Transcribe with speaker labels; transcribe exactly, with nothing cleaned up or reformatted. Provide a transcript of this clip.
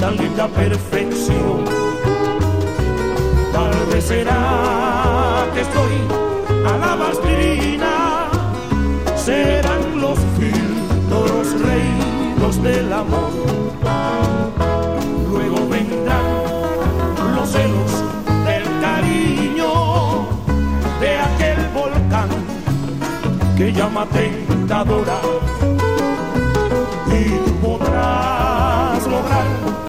Speaker 1: tan linda perfección. Tal vez será que estoy a la bastrina, serán los filtros reinos del amor. Luego vendrán los celos del cariño de aquel volcán que llama tentadora, y tú podrás lograr